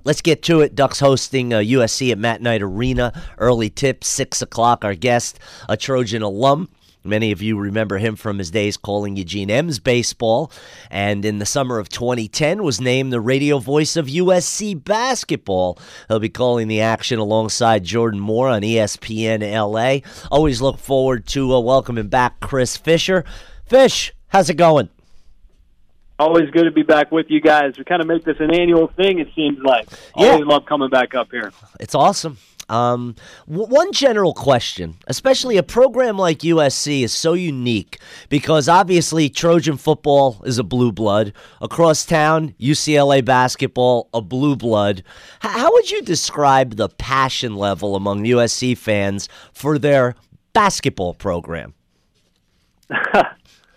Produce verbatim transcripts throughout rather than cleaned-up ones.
let's get to it. Ducks hosting uh, U S C at Matt Knight Arena. Early tip, six o'clock. Our guest, a Trojan alum. Many of you remember him from his days calling Eugene M's baseball, and in the summer of twenty ten was named the radio voice of U S C basketball. He'll be calling the action alongside Jordan Moore on E S P N L A. Always look forward to uh, welcoming back Chris Fisher. Fish, how's it going? Always good to be back with you guys. We kind of make this an annual thing, it seems like. Yeah. Always love coming back up here. It's awesome. Um, w- one general question, especially a program like U S C is so unique because obviously Trojan football is a blue blood. Across town, U C L A basketball, a blue blood. H- how would you describe the passion level among U S C fans for their basketball program? uh,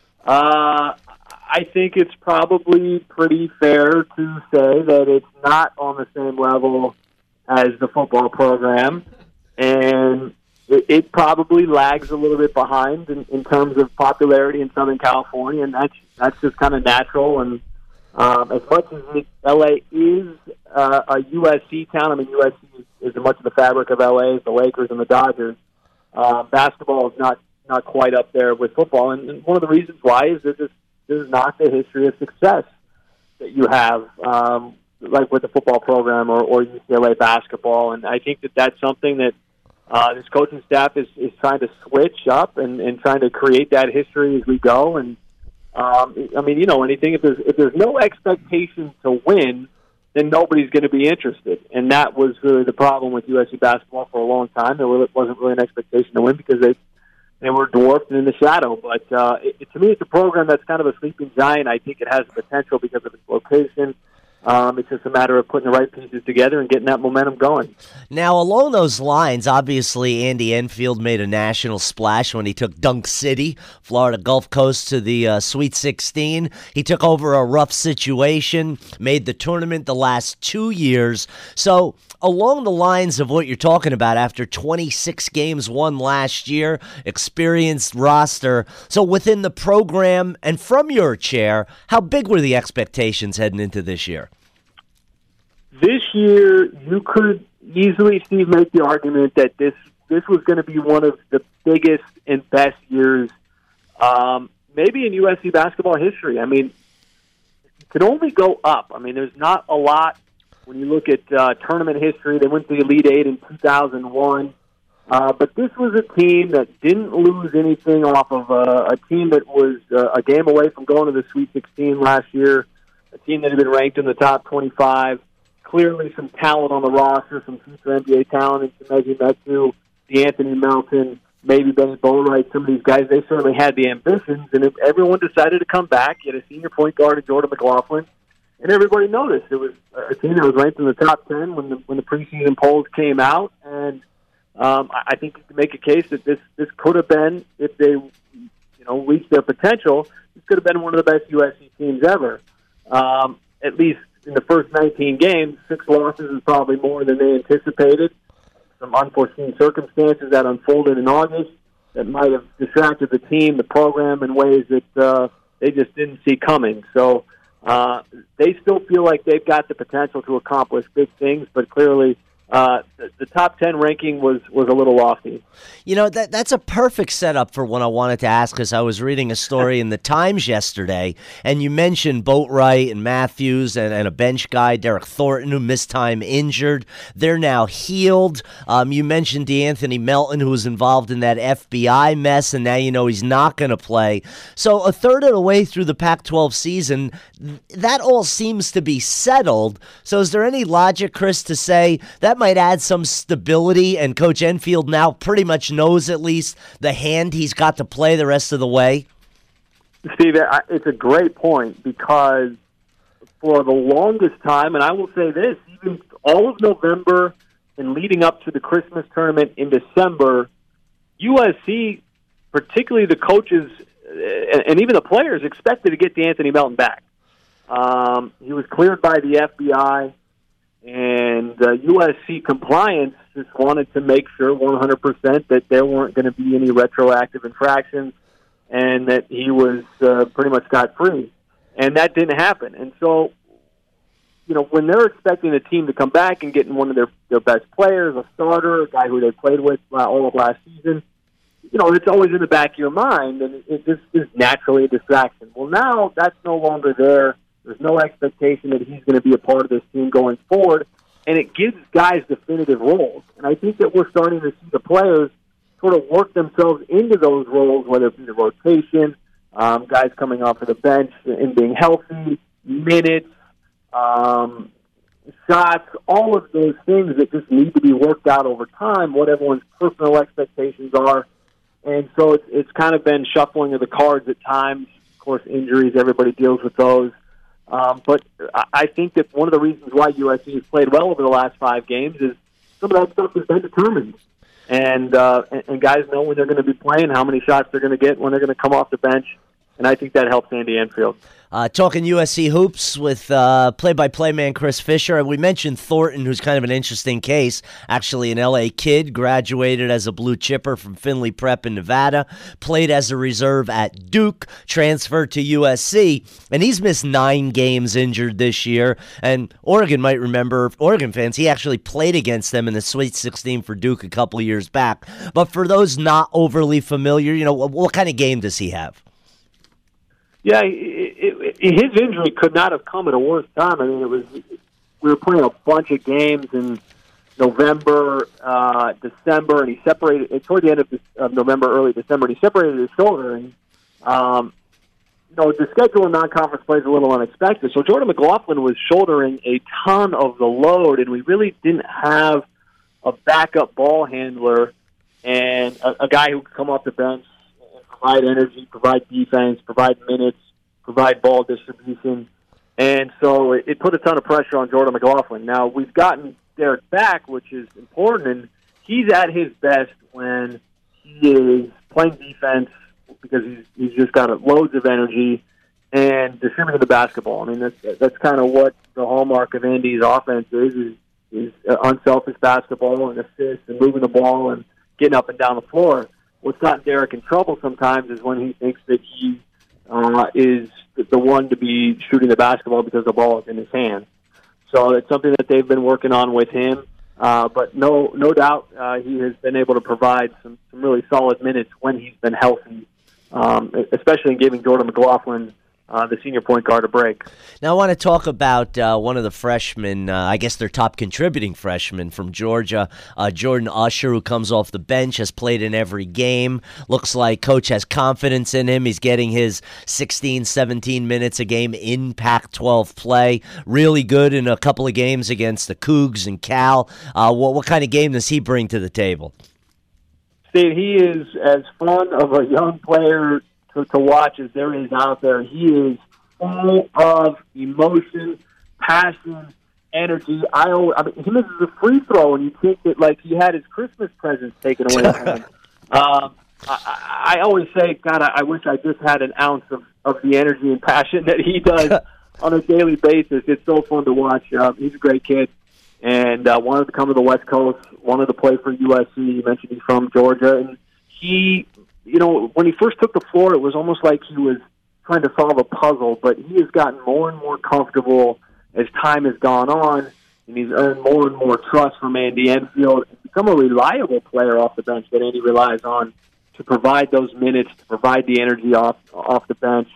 I think it's probably pretty fair to say that it's not on the same level as the football program, and it, it probably lags a little bit behind in, in terms of popularity in Southern California, and that's that's just kind of natural. And um, as much as it, L A is uh, a U S C town, I mean, U S C is, is as much of the fabric of L A as the Lakers and the Dodgers. Uh, basketball is not, not quite up there with football, and, and one of the reasons why is that this, this is not the history of success that you have, um, like with the football program or, or U C L A basketball. And I think that that's something that uh, this coaching staff is, is trying to switch up and, and trying to create that history as we go. And, um, I mean, you know, anything, if there's, if there's no expectation to win, then nobody's going to be interested. And that was really the problem with U S C basketball for a long time. There wasn't really an expectation to win because they they were dwarfed and in the shadow. But uh, it, to me, it's a program that's kind of a sleeping giant. I think it has the potential because of its location. Um, it's just a matter of putting the right pieces together and getting that momentum going. Now, along those lines, obviously Andy Enfield made a national splash when he took Dunk City, Florida Gulf Coast, to the uh, Sweet sixteen. He took over a rough situation, made the tournament the last two years. So, along the lines of what you're talking about, after twenty-six games won last year, experienced roster. So, within the program and from your chair, how big were the expectations heading into this year? This year, you could easily, Steve, make the argument that this this was going to be one of the biggest and best years, um, maybe in U S C basketball history. I mean, it could only go up. I mean, there's not a lot when you look at uh, tournament history. They went to the Elite Eight in two thousand one, uh, but this was a team that didn't lose anything off of uh, a team that was uh, a game away from going to the Sweet sixteen last year, a team that had been ranked in the top twenty-five. Clearly some talent on the roster, some future N B A talent, and Chimezie Metu, DeAnthony Melton, maybe Benny Boatwright, some of these guys, they certainly had the ambitions, and if everyone decided to come back, you had a senior point guard in Jordan McLaughlin, and everybody noticed. It was a team that was ranked in the top ten when the, when the preseason polls came out, and um, I think you can make a case that this, this could have been, if they you know reached their potential, this could have been one of the best U S C teams ever, um, at least in the first nineteen games. Six losses is probably more than they anticipated. Some unforeseen circumstances that unfolded in August that might have distracted the team, the program, in ways that uh, they just didn't see coming. So uh, they still feel like they've got the potential to accomplish big things, but clearly uh, the, the top ten ranking was, was a little lofty. You know, that that's a perfect setup for what I wanted to ask, because I was reading a story in the Times yesterday, and you mentioned Boatwright and Matthews and, and a bench guy, Derek Thornton, who missed time injured. They're now healed. Um, you mentioned DeAnthony Melton, who was involved in that F B I mess, and now you know he's not going to play. So a third of the way through the Pac twelve season, that all seems to be settled. So is there any logic, Chris, to say that might add some stability, and Coach Enfield now pretty much knows at least the hand he's got to play the rest of the way? Steve, it's a great point, because for the longest time, and I will say this, even all of November and leading up to the Christmas tournament in December, U S C, particularly the coaches and even the players, expected to get DeAnthony Melton back. Um, he was cleared by the F B I, and uh, U S C compliance just wanted to make sure one hundred percent that there weren't going to be any retroactive infractions and that he was uh, pretty much scot-free. And that didn't happen. And so you know, when they're expecting a team to come back and getting one of their, their best players, a starter, a guy who they played with all of last season, you know, it's always in the back of your mind, and it just is naturally a distraction. Well, now that's no longer there. There's no expectation that he's going to be a part of this team going forward, and it gives guys definitive roles. And I think that we're starting to see the players sort of work themselves into those roles, whether it be the rotation, um, guys coming off of the bench and being healthy, minutes, um, shots, all of those things that just need to be worked out over time, what everyone's personal expectations are. And so it's, it's kind of been shuffling of the cards at times. Of course, injuries, everybody deals with those. Um, but I think that one of the reasons why U S C has played well over the last five games is some of that stuff has been determined. And, uh, and, and guys know when they're going to be playing, how many shots they're going to get, when they're going to come off the bench. And I think that helps Andy Enfield. Uh, talking U S C hoops with uh, play-by-play man Chris Fisher. We mentioned Thornton, who's kind of an interesting case. Actually, an L A kid, graduated as a blue chipper from Findlay Prep in Nevada, played as a reserve at Duke, transferred to U S C, and he's missed nine games injured this year. And Oregon might remember, Oregon fans, he actually played against them in the Sweet sixteen for Duke a couple of years back. But for those not overly familiar, you know, what, what kind of game does he have? Yeah, it, it, his injury could not have come at a worse time. I mean, it was we were playing a bunch of games in November, uh, December, and he separated toward the end of, of November, early December. And he separated his shoulder, and um, you know the schedule of non-conference play is a little unexpected. So Jordan McLaughlin was shouldering a ton of the load, and we really didn't have a backup ball handler and a, a guy who could come off the bench. Provide energy, provide defense, provide minutes, provide ball distribution. And so it, it put a ton of pressure on Jordan McLaughlin. Now, we've gotten Derek back, which is important, and he's at his best when he is playing defense because he's, he's just got loads of energy and distributing the basketball. I mean, that's, that's kind of what the hallmark of Andy's offense is, is, is unselfish basketball and assists and moving the ball and getting up and down the floor. What's gotten Derek in trouble sometimes is when he thinks that he uh, is the one to be shooting the basketball because the ball is in his hand. So it's something that they've been working on with him. Uh, but no no doubt uh, he has been able to provide some, some really solid minutes when he's been healthy, um, especially in giving Jordan McLaughlin, Uh, the senior point guard, a break. Now, I want to talk about uh, one of the freshmen, uh, I guess their top contributing freshman from Georgia, uh, Jordan Usher, who comes off the bench, has played in every game. Looks like coach has confidence in him. He's getting his sixteen, seventeen minutes a game in Pac twelve play. Really good in a couple of games against the Cougs and Cal. Uh, what, what kind of game does he bring to the table? Steve, he is as fun of a young player to, to watch as there is out there. He is full of emotion, passion, energy. I, always, I mean, he misses a free throw, and you think that like he had his Christmas presents taken away from him. Um, I, I always say, God, I, I wish I just had an ounce of, of the energy and passion that he does on a daily basis. It's so fun to watch. Uh, he's a great kid, and uh, wanted to come to the West Coast, wanted to play for U S C. You mentioned he's from Georgia, and he, you know, when he first took the floor, it was almost like he was trying to solve a puzzle, but he has gotten more and more comfortable as time has gone on, and he's earned more and more trust from Andy Enfield. He's become a reliable player off the bench that Andy relies on to provide those minutes, to provide the energy off off the bench.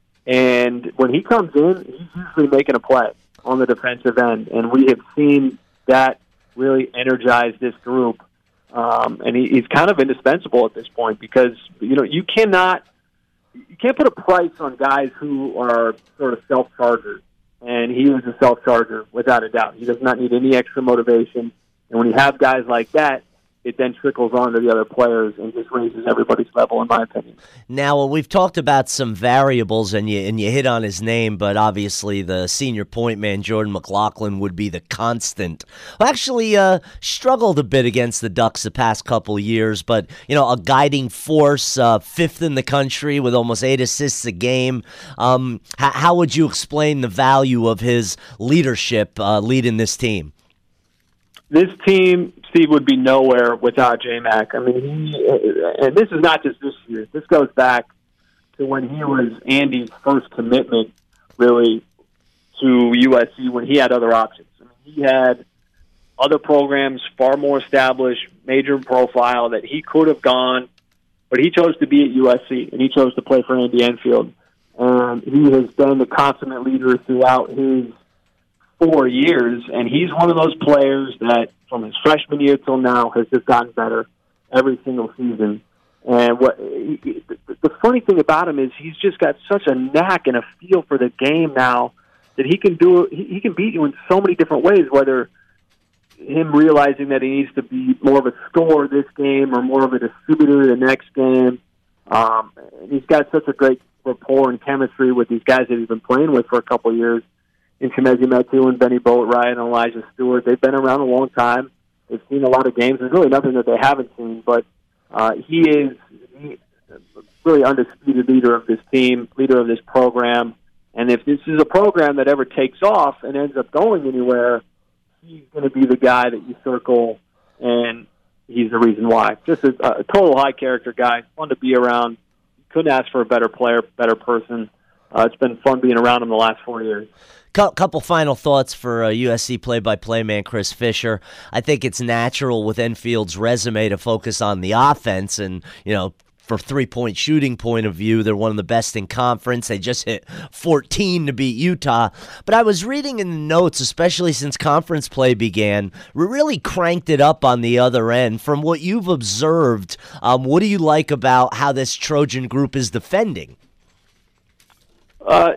And when he comes in, he's usually making a play on the defensive end, and we have seen that really energize this group. Um, and he, he's kind of indispensable at this point because, you know, you cannot you can't put a price on guys who are sort of self-chargers. And he was a self-charger, without a doubt. He does not need any extra motivation. And when you have guys like that, it then trickles on to the other players and just raises everybody's level, in my opinion. Now, we've talked about some variables, and you and you hit on his name, but obviously the senior point man, Jordan McLaughlin, would be the constant. Well, actually uh, struggled a bit against the Ducks the past couple of years, but, you know, a guiding force, uh, fifth in the country with almost eight assists a game. Um, h- how would you explain the value of his leadership uh, leading this team? This team, Steve, would be nowhere without J-Mac. I mean, he, and this is not just this year. This goes back to when he was Andy's first commitment, really, to U S C when he had other options. I mean, he had other programs far more established, major profile that he could have gone, but he chose to be at U S C, and he chose to play for Andy Enfield. And he has been the consummate leader throughout his four years, and he's one of those players that from his freshman year till now has just gotten better every single season. And what he, the funny thing about him is he's just got such a knack and a feel for the game now that he can do he, he can beat you in so many different ways, whether him realizing that he needs to be more of a scorer this game or more of a distributor the next game. Um, he's got such a great rapport and chemistry with these guys that he's been playing with for a couple of years. In Chimezie Metu and Benny Boatwright and Elijah Stewart. They've been around a long time. They've seen a lot of games. There's really nothing that they haven't seen, but uh, he is he, really undisputed leader of this team, leader of this program. And if this is a program that ever takes off and ends up going anywhere, he's going to be the guy that you circle, and he's the reason why. Just a, a total high-character guy, fun to be around. Couldn't ask for a better player, better person. Uh, it's been fun being around him the last four years. Couple final thoughts for uh, U S C play-by-play man Chris Fisher. I think it's natural with Enfield's resume to focus on the offense, and you know, for three-point shooting point of view, they're one of the best in conference. They just hit fourteen to beat Utah. But I was reading in the notes, especially since conference play began, we really cranked it up on the other end. From what you've observed, um, what do you like about how this Trojan group is defending? Uh.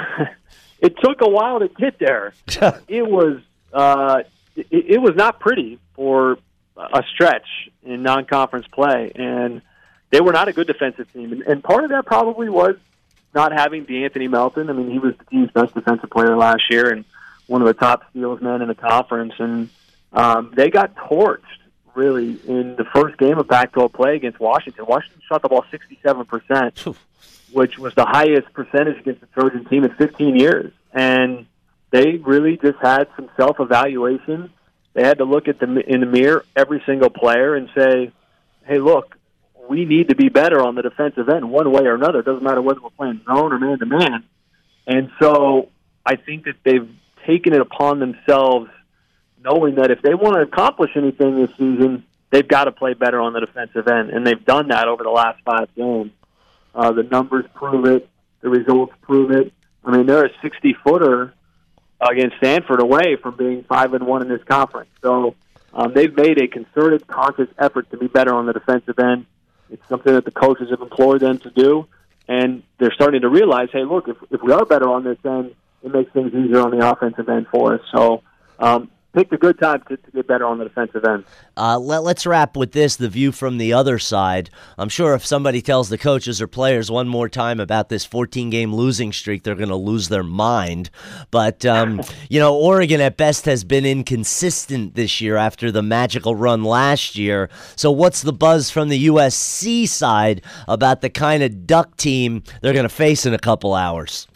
It took a while to get there. It was uh, it, it was not pretty for a stretch in non-conference play, and they were not a good defensive team. And, and part of that probably was not having DeAnthony Melton. I mean, he was the team's best defensive player last year and one of the top steals men in the conference. And um, they got torched, really, in the first game of Pac twelve play against Washington. Washington shot the ball sixty-seven percent. Which was the highest percentage against the Trojan team in fifteen years. And they really just had some self-evaluation. They had to look at the in the mirror, every single player, and say, hey, look, we need to be better on the defensive end one way or another. It doesn't matter whether we're playing zone or man-to-man. And so I think that they've taken it upon themselves, knowing that if they want to accomplish anything this season, they've got to play better on the defensive end. And they've done that over the last five games. Uh, the numbers prove it. The results prove it. I mean, they're a sixty-footer against Stanford away from being five and one in this conference. So um, they've made a concerted, conscious effort to be better on the defensive end. It's something that the coaches have employed them to do, and they're starting to realize, hey, look, if if we are better on this end, it makes things easier on the offensive end for us. So um, picked a good time to, to get better on the defensive end. Uh, let, let's wrap with this, the view from the other side. I'm sure if somebody tells the coaches or players one more time about this fourteen-game losing streak, they're going to lose their mind. But, um, you know, Oregon at best has been inconsistent this year after the magical run last year. So what's the buzz from the U S C side about the kind of Duck team they're going to face in a couple hours?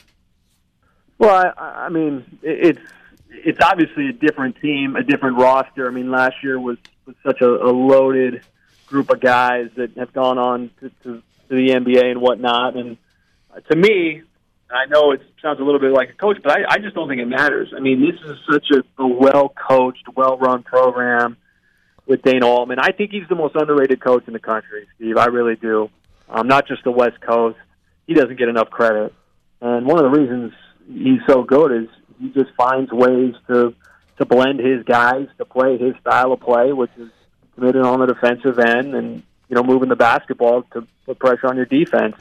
Well, I, I mean, it's it's obviously a different team, a different roster. I mean, last year was, was such a, a loaded group of guys that have gone on to, to, to the N B A and whatnot. And uh, to me, I know it sounds a little bit like a coach, but I, I just don't think it matters. I mean, this is such a, a well-coached, well-run program with Dana Altman. I think he's the most underrated coach in the country, Steve. I really do. Um, not just the West Coast. He doesn't get enough credit. And one of the reasons he's so good is he just finds ways to to blend his guys to play his style of play, which is committed on the defensive end and, you know, moving the basketball to put pressure on your defense.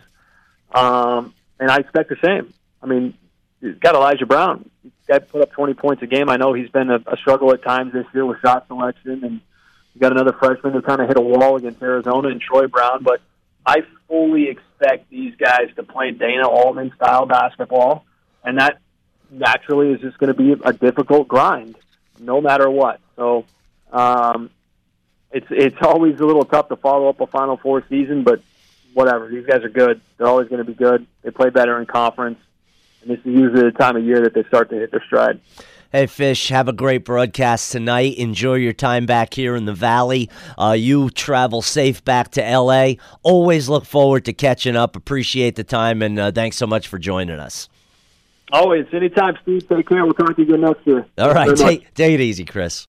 Um, and I expect the same. I mean, you've got Elijah Brown. He's got to put up twenty points a game. I know he's been a, a struggle at times this year with shot selection, and you got another freshman who kind of hit a wall against Arizona and Troy Brown. But I fully expect these guys to play Dana Altman style basketball, and that naturally is just going to be a difficult grind, no matter what. So um, it's it's always a little tough to follow up a Final Four season, but whatever. These guys are good. They're always going to be good. They play better in conference, and this is usually the time of year that they start to hit their stride. Hey, Fish, have a great broadcast tonight. Enjoy your time back here in the Valley. Uh, you travel safe back to L A. Always look forward to catching up. Appreciate the time, and uh, thanks so much for joining us. Always. Anytime, Steve. Take care. We'll talk to you again next year. All right. Thank you very much. Take, take it easy, Chris.